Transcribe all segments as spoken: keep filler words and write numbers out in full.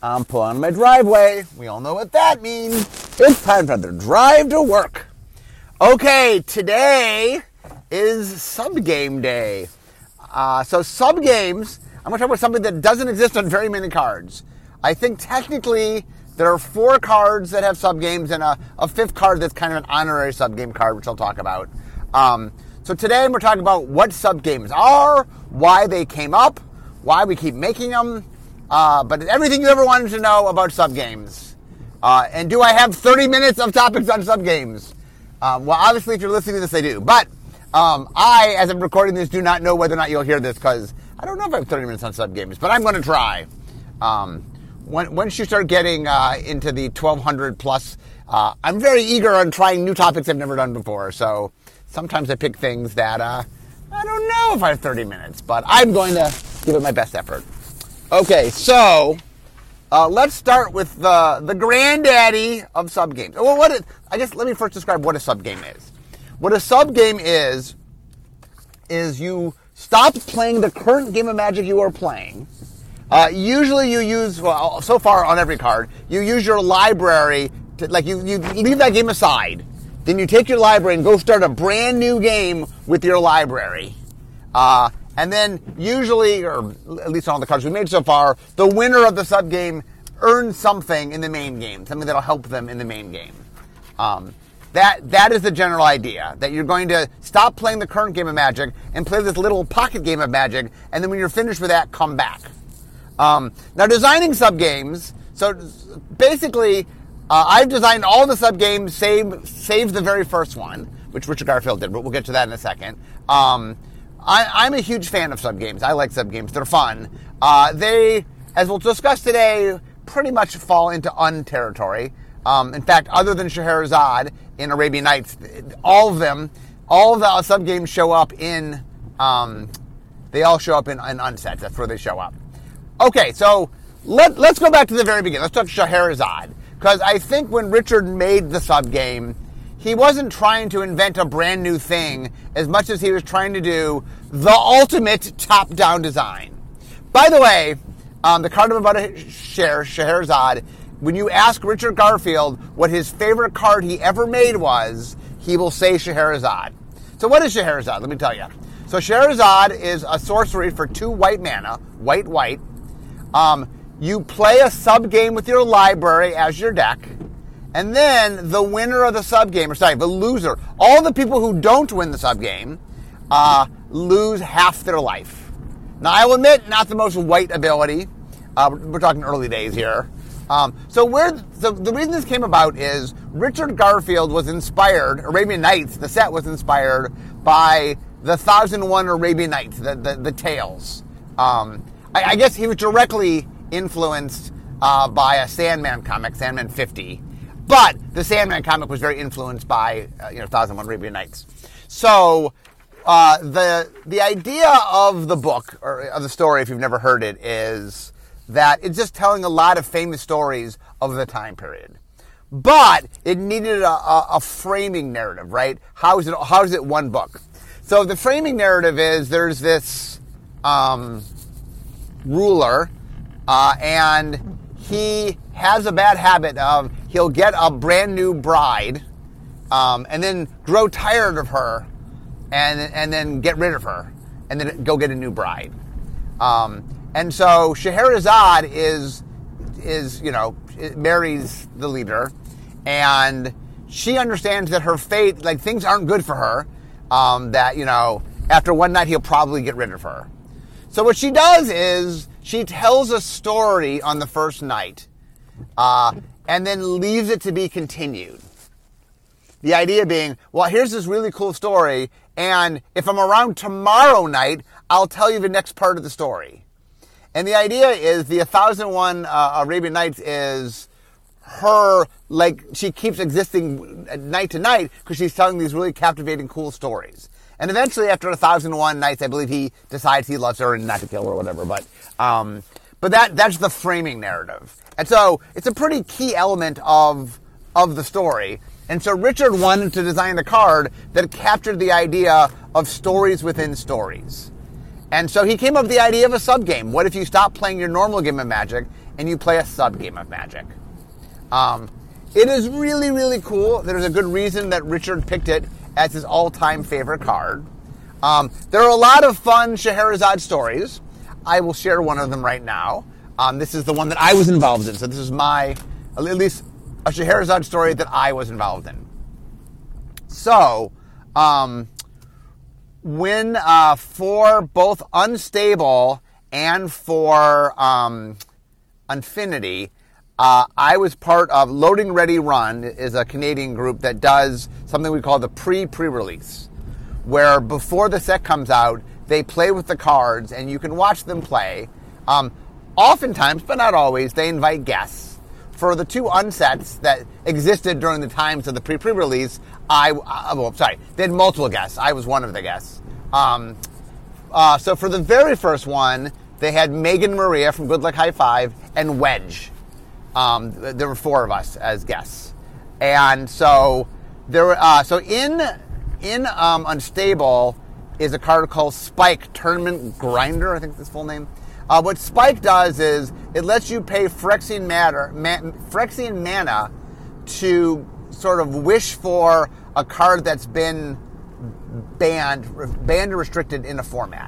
I'm pulling my driveway. We all know what that means. It's time for the drive to work. Okay, today is sub-game day. Uh, so sub-games, I'm going to talk about something that doesn't exist on very many cards. I think technically there are four cards that have sub-games and a, a fifth card that's kind of an honorary sub-game card, which I'll talk about. Um, so today we're talking about what sub-games are, why they came up, why we keep making them, uh, but everything you ever wanted to know about sub-games. Uh, and do I have thirty minutes of topics on sub-games? Uh, well, obviously, if you're listening to this, I do. But um, I, as I'm recording this, do not know whether or not you'll hear this because I don't know if I have thirty minutes on sub-games, but I'm going to try. Um, when, once you start getting uh, into the twelve hundred plus, uh, I'm very eager on trying new topics I've never done before. So sometimes I pick things that uh, I don't know if I have thirty minutes, but I'm going to give it my best effort. Okay, so uh, let's start with the the granddaddy of subgames. Well, what is, I guess let me first describe what a subgame is. What a subgame is is you stop playing the current game of Magic you are playing. Uh, usually, you use well, so far on every card, you use your library to like you you leave that game aside. Then you take your library and go start a brand new game with your library. Uh, and then usually, or at least on all the cards we made so far, the winner of the sub-game earns something in the main game, something that'll help them in the main game. Um, that that is the general idea, that you're going to stop playing the current game of Magic and play this little pocket game of Magic, and then when you're finished with that, come back. Um, now, designing sub-games, so basically, uh, I've designed all the sub-games, save, save the very first one, which Richard Garfield did, but we'll get to that in a second. Um, I, I'm a huge fan of sub-games. I like sub-games. They're fun. Uh, they, as we'll discuss today, pretty much fall into un-territory. Um, in fact, other than Scheherazade in Arabian Nights, all of them, all of the sub-games show up in, um, they all show up in, in unsets. That's where they show up. Okay, so let, let's go back to the very beginning. Let's talk Scheherazade. Because I think when Richard made the sub-game, he wasn't trying to invent a brand new thing as much as he was trying to do the ultimate top-down design. By the way, um, the card I'm about to share, Scheherazade, when you ask Richard Garfield what his favorite card he ever made was, he will say Scheherazade. So what is Scheherazade? Let me tell you. So Scheherazade is a sorcery for two white mana, white, white. Um, you play a sub-game with your library as your deck, and then the winner of the sub-game, or sorry, the loser, all the people who don't win the sub-game uh, lose half their life. Now, I will admit, not the most white ability. Uh, we're talking early days here. Um, so, where, so the reason this came about is Richard Garfield was inspired, Arabian Nights, the set was inspired by the Thousand and One Arabian Nights, the, the, the tales. Um, I, I guess he was directly influenced uh, by a Sandman comic, Sandman fifty. But the Sandman comic was very influenced by, uh, you know, Thousand and One Arabian Nights. So uh, the the idea of the book, or of the story, if you've never heard it, is that it's just telling a lot of famous stories of the time period. But it needed a, a, a framing narrative, right? How is it? How is it one book? So the framing narrative is there's this um, ruler, uh, and he has a bad habit of he'll get a brand new bride, um, and then grow tired of her, and and then get rid of her, and then go get a new bride. Um, and so Scheherazade is is you know marries the leader, and she understands that her fate, like things aren't good for her. Um, that you know after one night he'll probably get rid of her. So what she does is she tells a story on the first night, uh, and then leaves it to be continued. The idea being, well, here's this really cool story, and if I'm around tomorrow night, I'll tell you the next part of the story. And the idea is the one thousand and One uh, Arabian Nights is her, like, she keeps existing night to night because she's telling these really captivating, cool stories. And eventually, after one thousand and One Nights, I believe he decides he loves her and not to kill her or whatever. But um, but that that's the framing narrative. And so it's a pretty key element of of the story. And so Richard wanted to design the card that captured the idea of stories within stories. And so he came up with the idea of a sub-game. What if you stop playing your normal game of Magic and you play a sub-game of Magic. Um, it is really, really cool. There's a good reason that Richard picked it as his all-time favorite card. Um, there are a lot of fun Scheherazade stories. I will share one of them right now. Um, this is the one that I was involved in, so this is my, at least a Scheherazade story that I was involved in. So, um, when uh, for both Unstable and for um, Unfinity, uh, I was part of Loading Ready Run, is a Canadian group that does something we call the pre-pre-release, where before the set comes out, they play with the cards and you can watch them play. Um, oftentimes, but not always, they invite guests. For the two unsets that existed during the times of the pre-pre-release, I, uh, well, sorry, they had multiple guests. I was one of the guests. Um, uh, so for the very first one, they had Megan Maria from Good Luck High Five and Wedge. Um, there were four of us as guests, and so there. Were, uh, so in in um, Unstable is a card called Spike Tournament Grinder. I think that's the full name. Uh, what Spike does is it lets you pay Phyrexian matter, man, Phyrexian mana to sort of wish for a card that's been banned, banned or restricted in a format.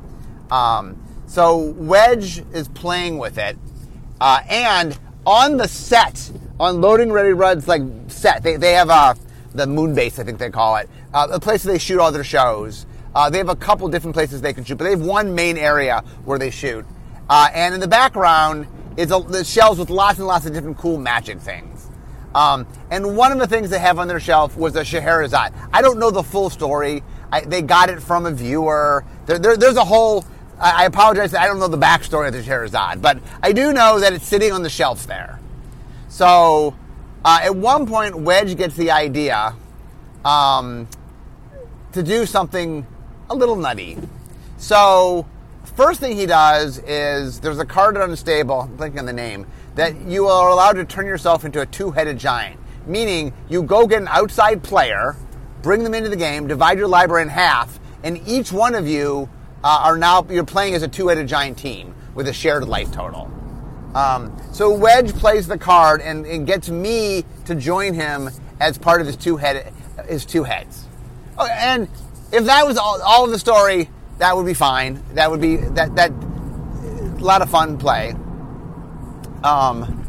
Um, so Wedge is playing with it, uh, and on the set, on Loading Ready Run's like set, they they have a the Moonbase, I think they call it, uh, the place where they shoot all their shows. Uh, they have a couple different places they can shoot, but they have one main area where they shoot. Uh, and in the background is a, the shelves with lots and lots of different cool Magic things. Um, and one of the things they have on their shelf was a Scheherazade. I don't know the full story. I, they got it from a viewer. There, there, there's a whole... I, I apologize, I don't know the backstory of the Scheherazade, but I do know that it's sitting on the shelf there. So, uh, at one point, Wedge gets the idea um, to do something a little nutty. So, first thing he does is, there's a card on Unstable, I'm blanking on the name, that you are allowed to turn yourself into a two-headed giant. Meaning, you go get an outside player, bring them into the game, divide your library in half, and each one of you uh, are now, you're playing as a two-headed giant team with a shared life total. Um, so Wedge plays the card and, and gets me to join him as part of his two-head, his two heads. Oh, and if that was all, all of the story, that would be fine. That would be that that a lot of fun play. Um,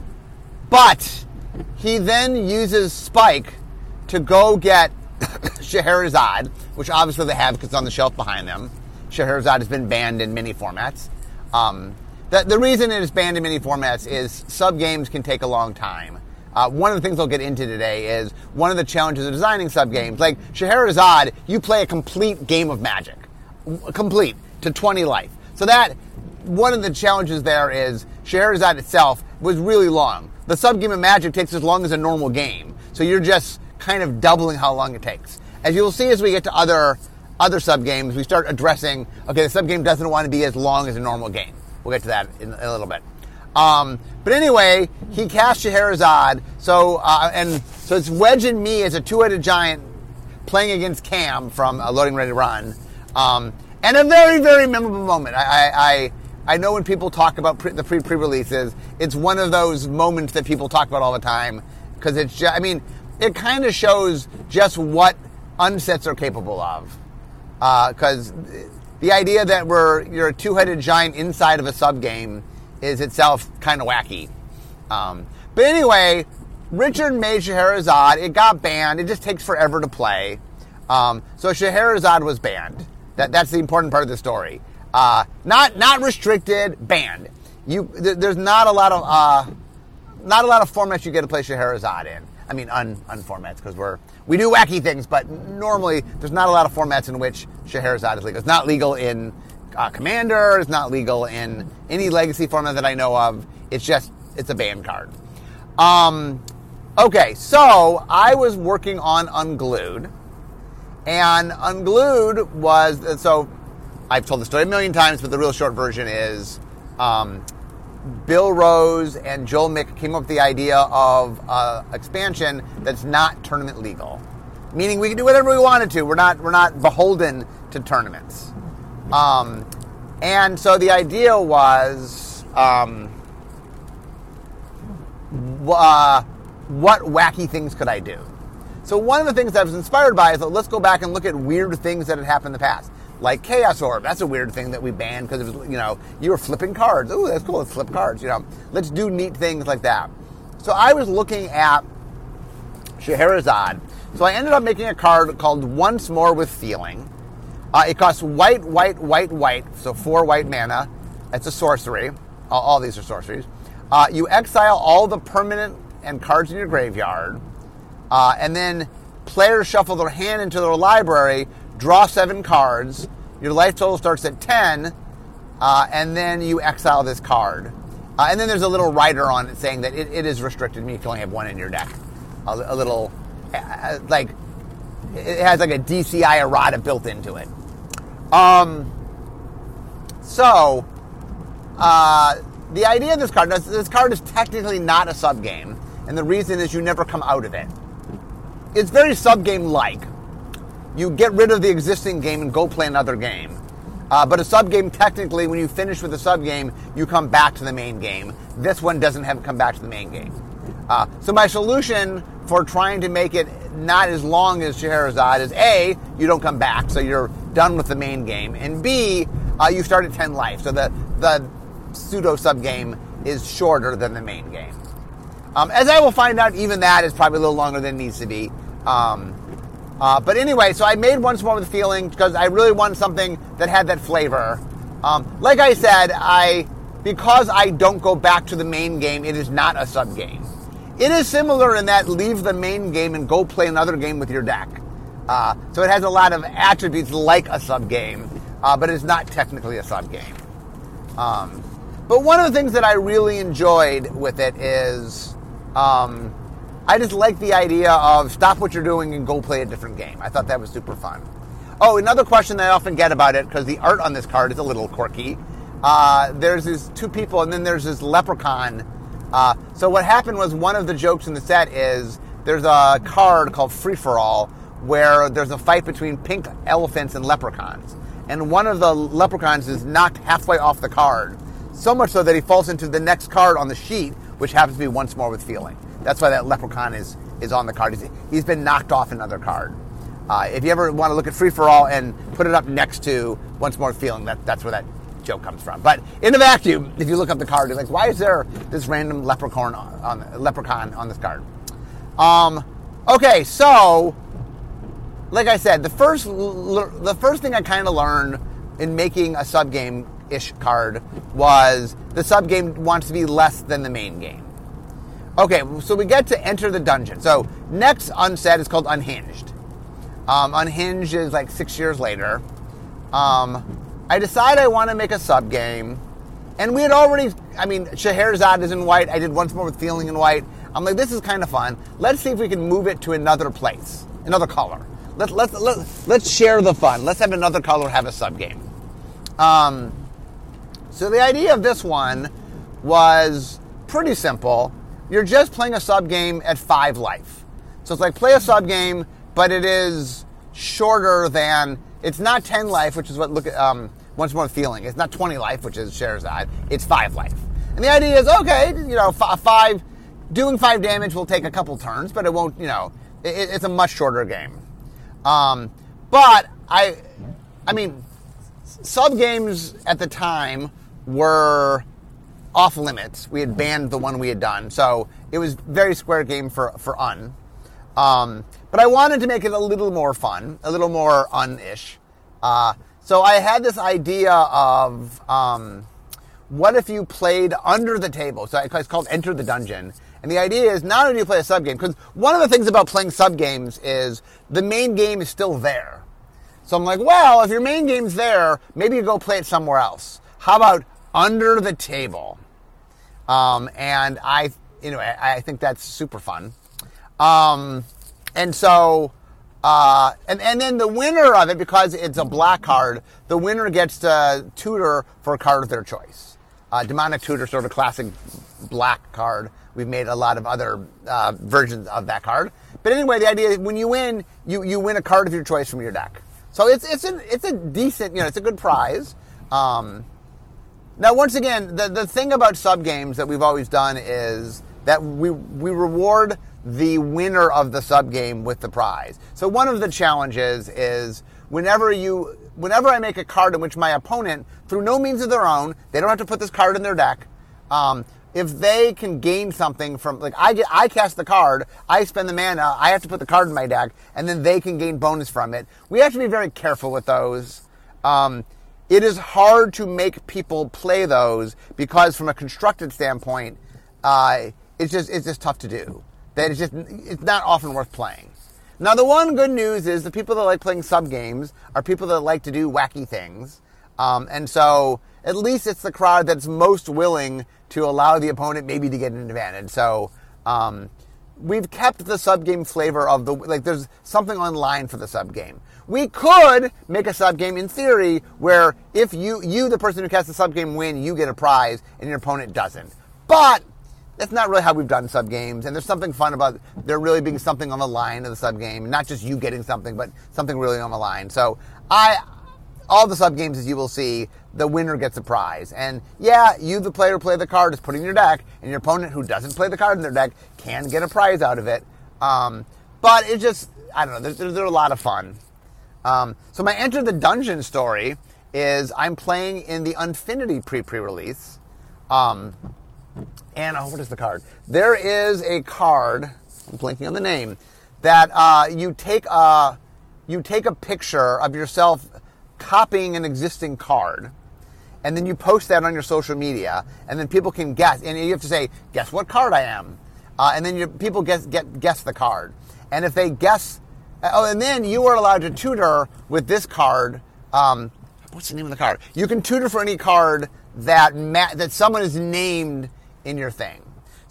but he then uses Spike to go get Scheherazade, which obviously they have because it's on the shelf behind them. Scheherazade has been banned in many formats. Um, the, the reason it is banned in many formats is sub-games can take a long time. Uh, one of the things I'll get into today is one of the challenges of designing sub-games. Like Scheherazade, you play a complete game of Magic. Complete, to twenty life. So that, one of the challenges there is Scheherazade itself was really long. The sub-game of Magic takes as long as a normal game. So you're just kind of doubling how long it takes. As you'll see as we get to other other sub-games, we start addressing, okay, the sub-game doesn't want to be as long as a normal game. We'll get to that in a little bit. Um, but anyway, he cast Scheherazade, so uh, and so it's Wedge and me as a two-headed giant playing against Cam from uh, Loading Ready Run, um, and a very, very memorable moment. I, I, I know when people talk about pre, the pre pre-releases, it's one of those moments that people talk about all the time because it's just, I mean, it kind of shows just what unsets are capable of. Because uh, the idea that we're you're a two-headed giant inside of a sub-game is itself kind of wacky. Um, but anyway, Richard made Scheherazade. It got banned. It just takes forever to play. Um, so Scheherazade was banned. That that's the important part of the story. Uh, not not restricted, banned. You th- there's not a lot of uh, not a lot of formats you get to play Scheherazade in. I mean, un unformats because we're we do wacky things, but normally there's not a lot of formats in which Scheherazade is legal. It's not legal in uh, Commander. It's not legal in any Legacy format that I know of. It's just it's a banned card. Um, okay, so I was working on Unglued, and Unglued was so I've told the story a million times, but the real short version is. Um, Bill Rose and Joel Mick came up with the idea of uh, expansion that's not tournament legal, meaning we can do whatever we wanted to. We're not we're not beholden to tournaments. Um, and so the idea was um, uh, what wacky things could I do? So one of the things I was inspired by is that let's go back and look at weird things that had happened in the past. Like Chaos Orb. That's a weird thing that we banned because it was, you know, you were flipping cards. Ooh, that's cool. Let's flip cards, you know. Let's do neat things like that. So I was looking at Scheherazade. So I ended up making a card called Once More with Feeling. Uh, it costs white, white, white, white. So four white mana. It's a sorcery. All, all these are sorceries. Uh, you exile all the permanent and cards in your graveyard. Uh, and then players shuffle their hand into their library, draw seven cards. Your life total starts at ten, uh, and then you exile this card. Uh, and then there's a little rider on it saying that it, it is restricted. I mean, you can only have one in your deck. A, a little, uh, like, it has like a D C I errata built into it. Um. So, uh, the idea of this card, this card is technically not a sub-game, and the reason is you never come out of it. It's very sub-game-like. You get rid of the existing game and go play another game. Uh, but a sub-game, technically, when you finish with a sub-game, you come back to the main game. This one doesn't have come back to the main game. Uh, so my solution for trying to make it not as long as Scheherazade is A, you don't come back, so you're done with the main game, and B, uh, you start at ten life. So the, the pseudo sub-game is shorter than the main game. Um, as I will find out, even that is probably a little longer than it needs to be. Um, uh, but anyway, so I made Once More with Feeling because I really wanted something that had that flavor. Um, like I said, I because I don't go back to the main game, it is not a sub-game. It is similar in that leave the main game and go play another game with your deck. Uh, so it has a lot of attributes like a sub-game, uh, but it's not technically a sub-game. Um, but one of the things that I really enjoyed with it is... Um, I just like the idea of stop what you're doing and go play a different game. I thought that was super fun. Oh, another question that I often get about it, because the art on this card is a little quirky. Uh, there's these two people, and then there's this leprechaun. Uh, so what happened was one of the jokes in the set is there's a card called Free For All where there's a fight between pink elephants and leprechauns. And one of the leprechauns is knocked halfway off the card, so much so that he falls into the next card on the sheet, which happens to be Once More with Feeling. That's why that leprechaun is, is on the card. He's, he's been knocked off another card. Uh, if you ever want to look at Free For All and put it up next to Once More with Feeling, that, that's where that joke comes from. But in a vacuum, if you look up the card, you're like, why is there this random leprechaun on, on, leprechaun on this card? Um, okay, so, like I said, the first, the first thing I kind of learned in making a sub-game-ish card was the sub-game wants to be less than the main game. Okay, so we get to enter the dungeon. So next unset is called Unhinged. Um, Unhinged is like six years later. Um, I decide I want to make a sub-game. And we had already, I mean, Scheherazade is in white. I did Once More with Feeling in white. I'm like, this is kind of fun. Let's see if we can move it to another place, another color. Let's, let's, let's, let's share the fun. Let's have another color have a sub-game. Um, so the idea of this one was pretty simple. You're just playing a sub-game at five life. So it's like play a sub-game, but it is shorter than, it's not ten life, which is what, look at, um, Once More Feeling. It's not twenty life, which is Scheherazade. It's five life. And the idea is, okay, you know, f- five, doing five damage will take a couple turns, but it won't, you know, it, it's a much shorter game. Um, but I, I mean, sub-games at the time were off limits. We had banned the one we had done, so it was very square game for for un. Um, but I wanted to make it a little more fun, a little more un-ish. Uh, so I had this idea of um, what if you played under the table? So it's called Enter the Dungeon. And the idea is not only do you play a sub-game, because one of the things about playing sub-games is the main game is still there. So I'm like, well, if your main game's there, maybe you go play it somewhere else. How about under the table? Um, and I, you know, I, I think that's super fun. Um, and so, uh, and, and then the winner of it, because it's a black card, the winner gets to tutor for a card of their choice. Uh, Demonic Tutor, sort of classic black card. We've made a lot of other uh, versions of that card. But anyway, the idea is when you win, you, you win a card of your choice from your deck. So it's it's a it's a decent, you know, it's a good prize. Um, now, once again, the the thing about sub games that we've always done is that we we reward the winner of the sub game with the prize. So one of the challenges is whenever you whenever I make a card in which my opponent, through no means of their own, they don't have to put this card in their deck. Um, if they can gain something from, like I get, I cast the card, I spend the mana, I have to put the card in my deck, and then they can gain bonus from it. We have to be very careful with those. Um, it is hard to make people play those because, from a constructed standpoint, uh, it's just it's just tough to do. That it's just it's not often worth playing. Now, the one good news is the people that like playing sub games are people that like to do wacky things. Um, and so at least it's the crowd that's most willing to allow the opponent maybe to get an advantage. So um, we've kept the sub game flavor of the, like there's something online for the sub game. We could make a sub game in theory where if you, you the person who casts the sub game win, you get a prize and your opponent doesn't. But that's not really how we've done sub games, and there's something fun about there really being something on the line of the sub game, not just you getting something, but something really on the line. So I, all the sub games, as you will see, the winner gets a prize. And yeah, you, the player who play the card, is putting in your deck, and your opponent who doesn't play the card in their deck can get a prize out of it. Um, but it's just, I don't know, they're, they're a lot of fun. Um, so my Enter the Dungeon story is I'm playing in the Unfinity pre-pre-release. Um... And, oh, what is the card? There is a card, I'm blanking on the name, that uh, you take a, you take a picture of yourself copying an existing card, and then you post that on your social media, and then people can guess, and you have to say, guess what card I am. Uh, and then your, people guess, get, guess the card. And if they guess, oh, and then you are allowed to tutor with this card. Um, what's the name of the card? You can tutor for any card that ma- that someone is named in your thing.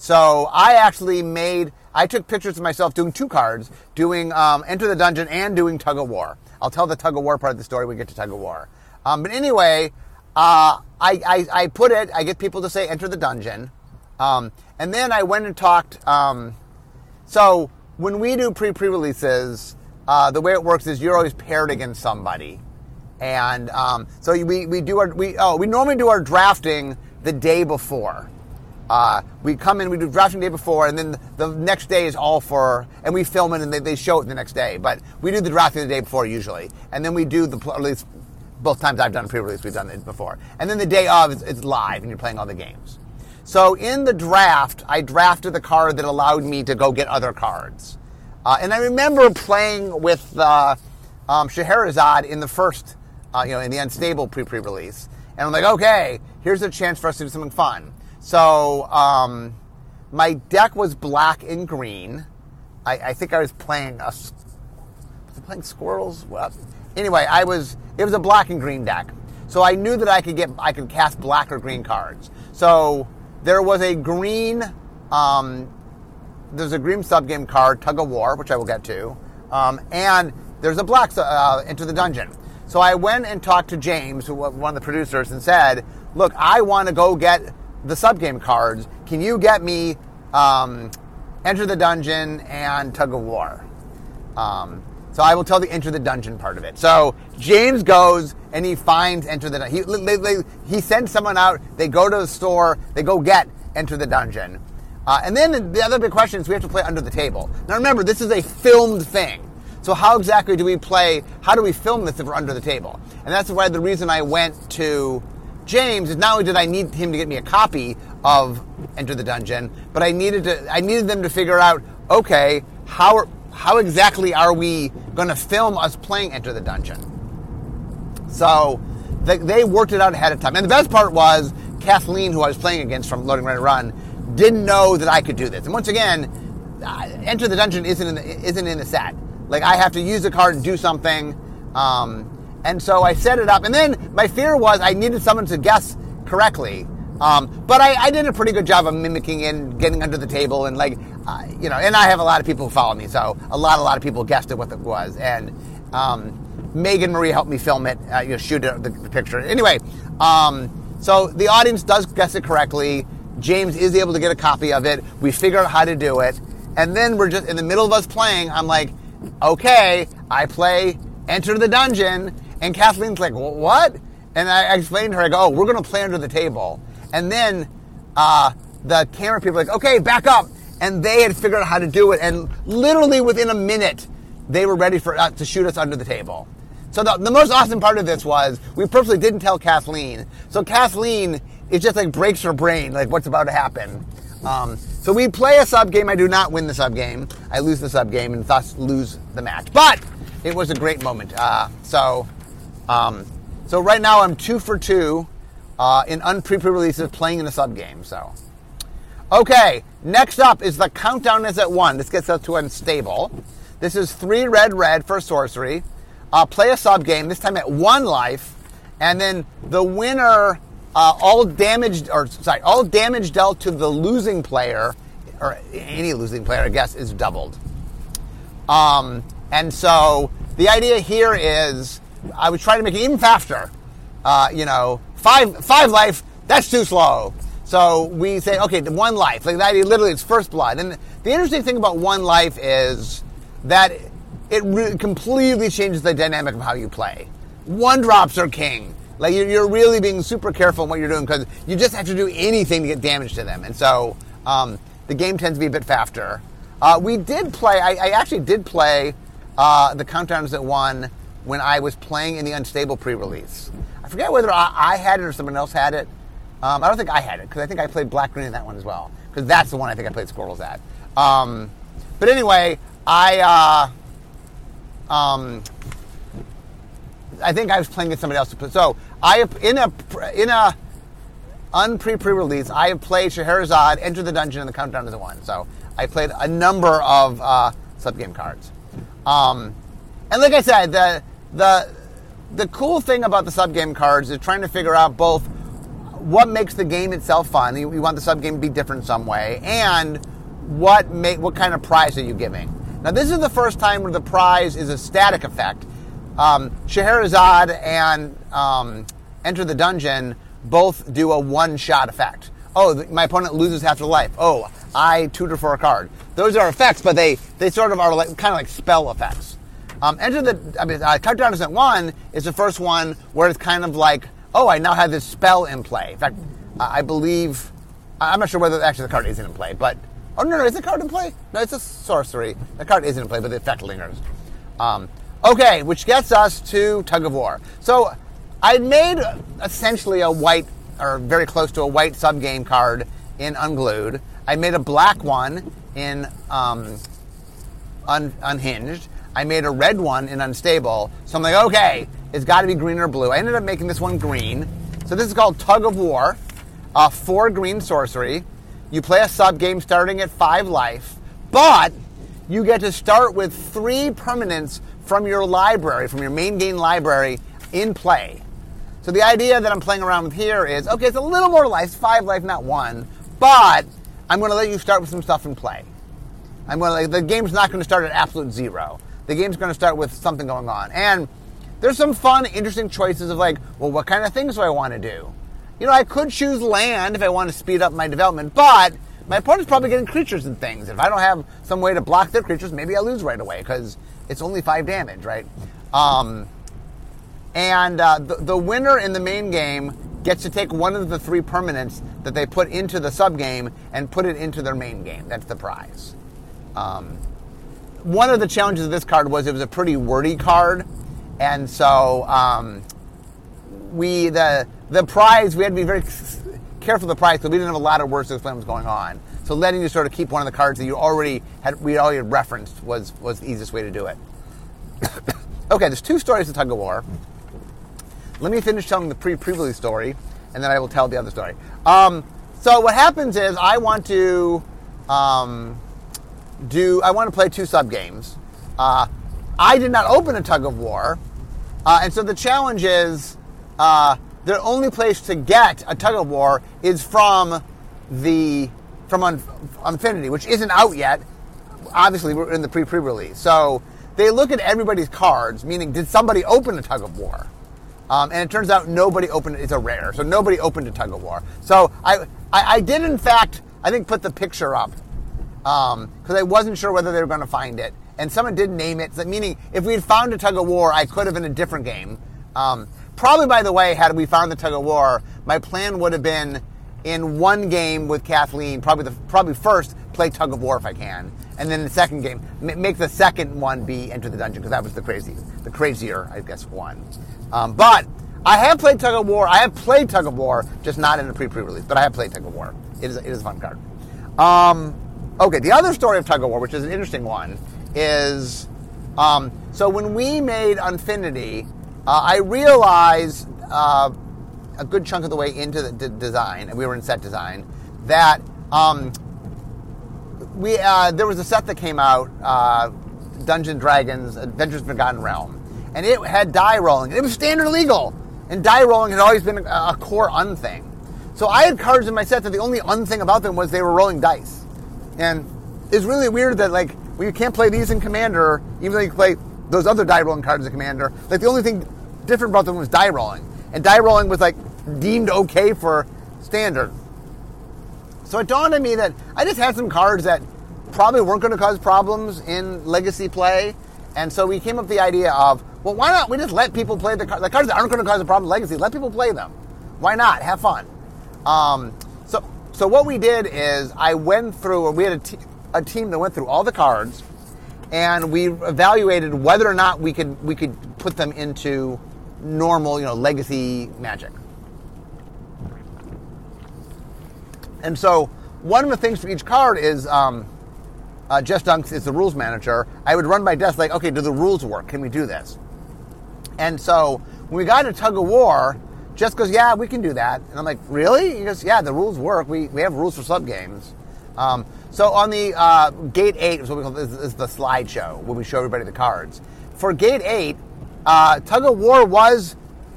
So I actually made, I took pictures of myself doing two cards, doing um, Enter the Dungeon and doing Tug of War. I'll tell the Tug of War part of the story when we get to Tug of War. Um, but anyway, uh, I, I, I put it, I get people to say Enter the Dungeon. Um, and then I went and talked, um, so when we do pre-pre-releases, uh, the way it works is you're always paired against somebody. And um, so we, we do our, we, oh, we normally do our drafting the day before. Uh, we come in, we do drafting the day before, and then the next day is all for, and we film it and they, they show it the next day. But we do the drafting the day before usually. And then we do the, at least both times I've done pre-release, we've done it before. And then the day of, it's, it's live and you're playing all the games. So in the draft, I drafted the card that allowed me to go get other cards. Uh, and I remember playing with uh, um, Scheherazade in the first, uh, you know, in the Unstable pre-pre-release. And I'm like, okay, here's a chance for us to do something fun. So um, my deck was black and green. I, I think I was playing a, was I playing squirrels? Well, anyway, I was. It was a black and green deck. So I knew that I could get, I could cast black or green cards. So there was a green, um, there's a green subgame card, Tug of War, which I will get to, um, and there's a black uh, Enter the Dungeon. So I went and talked to James, who was one of the producers, and said, "Look, I want to go get the subgame cards. Can you get me um, Enter the Dungeon and Tug of War?" Um, so I will tell the Enter the Dungeon part of it. So James goes and he finds Enter the Dungeon. He, they, they, he sends someone out. They go to the store. They go get Enter the Dungeon. Uh, and then the other big question is we have to play under the table. Now remember, this is a filmed thing. So how exactly do we play, how do we film this if we're under the table? And that's why the reason I went to James is not only did I need him to get me a copy of Enter the Dungeon, but I needed to I needed them to figure out, okay, how how exactly are we going to film us playing Enter the Dungeon? So they, they worked it out ahead of time. And the best part was Kathleen, who I was playing against from Loading Ready Run, didn't know that I could do this. And once again, uh, Enter the Dungeon isn't in the, isn't in the set. Like, I have to use a card and do something. Um, and so I set it up. And then my fear was I needed someone to guess correctly. Um, but I, I did a pretty good job of mimicking and getting under the table. And, like, uh, you know, and I have a lot of people who follow me. So a lot, a lot of people guessed at what it was. And um, Megan Marie helped me film it, uh, you know, shoot it, the, the picture. Anyway, um, so the audience does guess it correctly. James is able to get a copy of it. We figure out how to do it. And then we're just in the middle of us playing. I'm like, okay, I play Enter the Dungeon. And Kathleen's like, what? And I explained to her, I go, oh, we're going to play under the table. And then uh, the camera people were like, okay, back up. And they had figured out how to do it. And literally within a minute, they were ready for uh, to shoot us under the table. So the, the most awesome part of this was we purposely didn't tell Kathleen. So Kathleen, it just like breaks her brain, like what's about to happen. Um, so we play a sub game. I do not win the sub game. I lose the sub game and thus lose the match. But it was a great moment. Uh, so, um, so right now I'm two for two uh, in unpre-releases playing in a sub game. So, okay. Next up is the countdown is at one. This gets us to unstable. This is three red red for sorcery. Uh, play a sub game. This time at one life, and then the winner. Uh, all damage, or sorry, all damage dealt to the losing player, or any losing player, I guess, is doubled. Um, and so the idea here is, I was trying to make it even faster. Uh, you know, five five life, that's too slow. So we say, okay, one life. Like the idea, literally, it's first blood. And the interesting thing about one life is that it re- completely changes the dynamic of how you play. One drops are king. Like, you're really being super careful in what you're doing because you just have to do anything to get damage to them. And so um, the game tends to be a bit faster. Uh, we did play, I, I actually did play uh, the Countdowns at one when I was playing in the Unstable pre-release. I forget whether I, I had it or someone else had it. Um, I don't think I had it because I think I played Black Green in that one as well. Because that's the one I think I played Squirrels at. Um, but anyway, I... Uh, um, I think I was playing with somebody else. So I in a in a unpre pre-release, I have played Scheherazade, Enter the Dungeon, and the Countdown is a one. So I played a number of uh, subgame cards. Um, and like I said, the the the cool thing about the subgame cards is trying to figure out both what makes the game itself fun. You, you want the subgame to be different in some way, and what make what kind of prize are you giving? Now this is the first time where the prize is a static effect. Um, Scheherazade and um, Enter the Dungeon both do a one-shot effect. Oh, the, my opponent loses half their life. Oh, I tutor for a card. Those are effects, but they, they sort of are like, kind of like spell effects. Um, Enter the I mean, uh, Countdown is at one is the first one where it's kind of like, oh, I now have this spell in play. In fact, uh, I believe I'm not sure whether actually the card isn't in play, but oh no, no, is the card in play? No, it's a sorcery. The card isn't in play, but the effect lingers. Um, Okay, which gets us to Tug of War. So I made essentially a white, or very close to a white subgame card in Unglued. I made a black one in um, un- Unhinged. I made a red one in Unstable. So I'm like, okay, it's got to be green or blue. I ended up making this one green. So this is called Tug of War, uh, four green sorcery. You play a subgame starting at five life, but you get to start with three permanents from your library, from your main game library, in play. So the idea that I'm playing around with here is, okay, it's a little more life, five life, not one, but I'm going to let you start with some stuff in play. I'm going to, the game's not going to start at absolute zero. The game's going to start with something going on. And there's some fun, interesting choices of like, well, what kind of things do I want to do? You know, I could choose land if I want to speed up my development, but my opponent's probably getting creatures and things. If I don't have some way to block their creatures, maybe I lose right away because it's only five damage, right? Um, and uh, the, the winner in the main game gets to take one of the three permanents that they put into the subgame and put it into their main game. That's the prize. Um, one of the challenges of this card was it was a pretty wordy card, and so um, we the the prize we had to be very careful of the prize because we didn't have a lot of words to explain what was going on. So letting you sort of keep one of the cards that you already had, we already had referenced was, was the easiest way to do it. Okay, there's two stories to Tug of War. Let me finish telling the pre-pre-release story, and then I will tell the other story. Um, so what happens is I want to um, do, I want to play two sub-games. Uh, I did not open a Tug of War, uh, and so the challenge is uh, the only place to get a Tug of War is from the from Un- Unfinity, which isn't out yet. Obviously, we're in the pre-pre-release. So they look at everybody's cards, meaning did somebody open a Tug of War? Um, and it turns out nobody opened it. It's a rare. So nobody opened a Tug of War. So I, I, I did, in fact, I think put the picture up because um, I wasn't sure whether they were going to find it. And someone did name it, so meaning if we had found a Tug of War, I could have in a different game. Um, probably, by the way, had we found the Tug of War, my plan would have been in one game with Kathleen, probably the probably first play Tug of War if I can, and then the second game make the second one be Enter the Dungeon because that was the crazy, the crazier I guess one. Um, but I have played Tug of War. I have played Tug of War, just not in a pre pre release. But I have played Tug of War. It is it is a fun card. Um, okay, the other story of Tug of War, which is an interesting one, is um, so when we made Unfinity, uh, I realized. Uh, a good chunk of the way into the d- design, and we were in set design, that um, we uh, there was a set that came out, uh, Dungeons and Dragons, Adventures of Forgotten Realm, and it had die rolling. It was standard legal, and die rolling had always been a, a core unthing. So I had cards in my set that the only unthing about them was they were rolling dice. And it's really weird that, like, well, you can't play these in Commander, even though you can play those other die rolling cards in Commander. Like, the only thing different about them was die rolling. And die rolling was, like, deemed okay for standard. So it dawned on me that I just had some cards that probably weren't going to cause problems in Legacy play. And so we came up with the idea of, well, why not we just let people play the, car- the cards that aren't going to cause a problem in Legacy. Let people play them. Why not? Have fun. Um, so so what we did is I went through, or we had a, te- a team that went through all the cards, and we evaluated whether or not we could we could put them into normal, you know, Legacy Magic. And so one of the things for each card is um, uh, Jess Dunks is the rules manager. I would run by Jess like, okay, do the rules work? Can we do this? And so when we got into Tug of War, Jess goes, yeah, we can do that. And I'm like, really? He goes, yeah, the rules work. We we have rules for sub games. Um, so on the uh, Gate eight, is what we call this, is the slideshow where we show everybody the cards. For Gate eight, uh, Tug of War was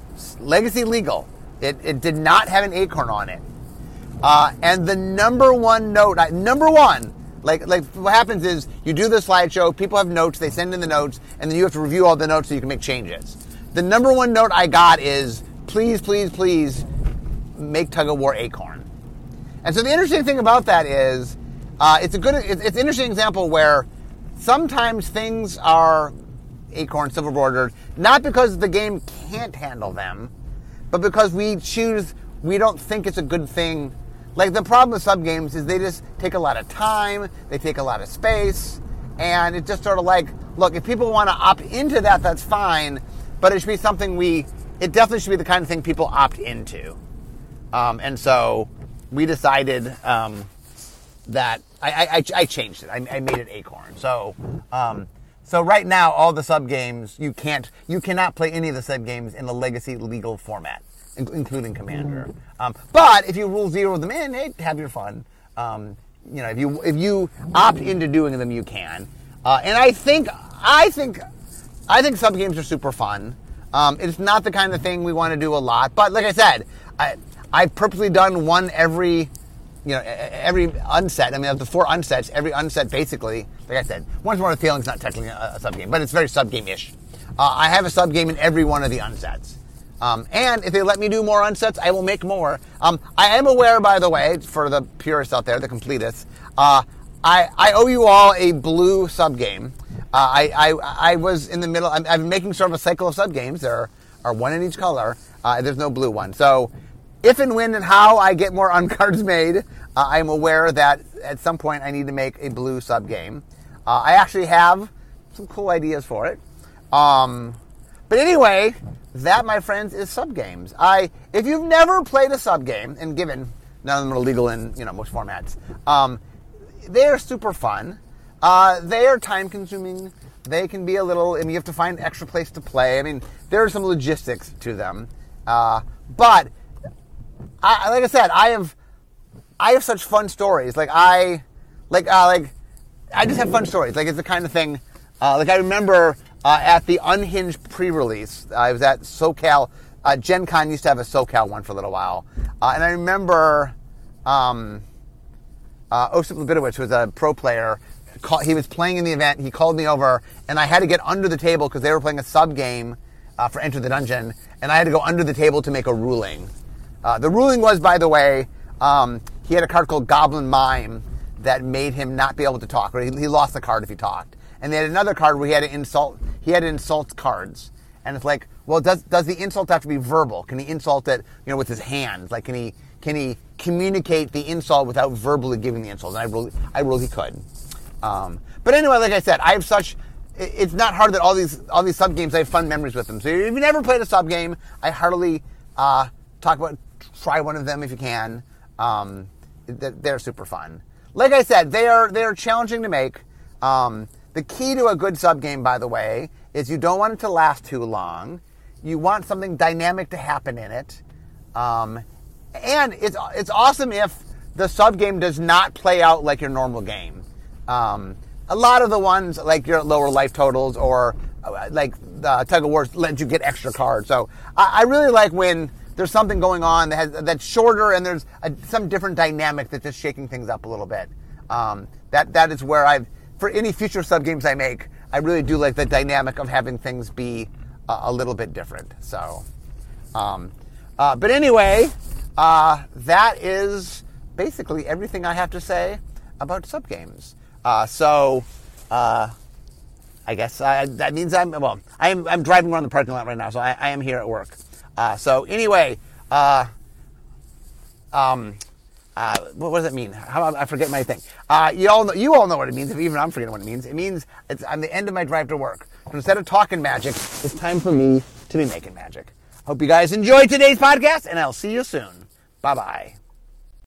Legacy legal. It, it did not have an acorn on it. Uh, and the number one note, number one, like like what happens is you do the slideshow, people have notes, they send in the notes, and then you have to review all the notes so you can make changes. The number one note I got is, please, please, please make Tug of War acorn. And so the interesting thing about that is, uh, it's a good, it's, it's an interesting example where sometimes things are acorn, silver bordered, not because the game can't handle them, but because we choose, we don't think it's a good thing. Like, the problem with sub-games is they just take a lot of time, they take a lot of space, and it's just sort of like, look, if people want to opt into that, that's fine, but it should be something we, it definitely should be the kind of thing people opt into. Um, and so we decided um, that, I, I, I changed it, I, I made it acorn. So, um, so right now, all the sub-games, you can't, you cannot play any of the sub-games in the Legacy legal format, including Commander. Um, but if you rule zero them in, hey, have your fun. Um, you know, if you if you opt into doing them, you can. Uh, and I think I think I think sub games are super fun. Um, it's not the kind of thing we want to do a lot, but like I said, I I've purposely done one every you know every unset. I mean, of the four unsets, every unset basically, like I said, Once More with Feeling's not technically a, a sub game, but it's very sub game-ish. Uh, I have a sub game in every one of the unsets. Um, and if they let me do more unsets, I will make more. Um, I am aware, by the way, for the purists out there, the completists, uh, I, I owe you all a blue sub-game. Uh, I, I I was in the middle, I'm, I'm making sort of a cycle of sub-games. There are, are one in each color. Uh, there's no blue one. So if and when and how I get more uncards made, uh, I'm aware that at some point I need to make a blue sub-game. Uh, I actually have some cool ideas for it. Um, but anyway, that, my friends, is sub-games. I, if you've never played a sub-game, and given none of them are legal in, you know, most formats, um, they are super fun. Uh, they are time-consuming. They can be a little, I mean, you have to find an extra place to play. I mean, there are some logistics to them. Uh, but, I, like I said, I have, I have such fun stories. Like, I, like, uh, like, I just have fun stories. Like, it's the kind of thing, uh, like, I remember... Uh, at the Unhinged pre-release, uh, I was at SoCal. Uh, Gen Con used to have a SoCal one for a little while. Uh, and I remember um, uh, Osip Labidowicz, who was a pro player, call, he was playing in the event. He called me over, and I had to get under the table because they were playing a sub-game uh, for Enter the Dungeon, and I had to go under the table to make a ruling. Uh, the ruling was, by the way, um, he had a card called Goblin Mime that made him not be able to talk, or he, he lost the card if he talked. And they had another card where he had to insult, he had to insult cards. And it's like, well, does does the insult have to be verbal? Can he insult it, you know, with his hands? Like, can he can he communicate the insult without verbally giving the insult? And I really, I really could. Um, but anyway, like I said, I have such. It's not hard that all these all these sub games, I have fun memories with them. So if you've never played a sub game, I heartily uh, talk about try one of them if you can. Um, they're super fun. Like I said, they are they are challenging to make. Um, the key to a good sub game, by the way, is you don't want it to last too long. You want something dynamic to happen in it, um, and it's it's awesome if the sub game does not play out like your normal game. Um, A lot of the ones, like your lower life totals or uh, like uh, Tug of War, let you get extra cards. So I, I really like when there's something going on that has, that's shorter and there's a, some different dynamic that's just shaking things up a little bit. Um, that that is where I've, for any future sub games I make, I really do like the dynamic of having things be uh, a little bit different. So, um, uh, but anyway, uh, that is basically everything I have to say about sub games. Uh, so, uh, I guess uh, that means I'm, well, I'm, I'm driving around the parking lot right now, so I, I am here at work. Uh, so anyway, uh, um, uh, what, what does it mean? How, I forget my thing. Uh, you all know, you all know what it means, if even I'm forgetting what it means. It means it's, I'm the end of my drive to work. So instead of talking magic, it's time for me to be making magic. Hope you guys enjoyed today's podcast, and I'll see you soon. Bye-bye.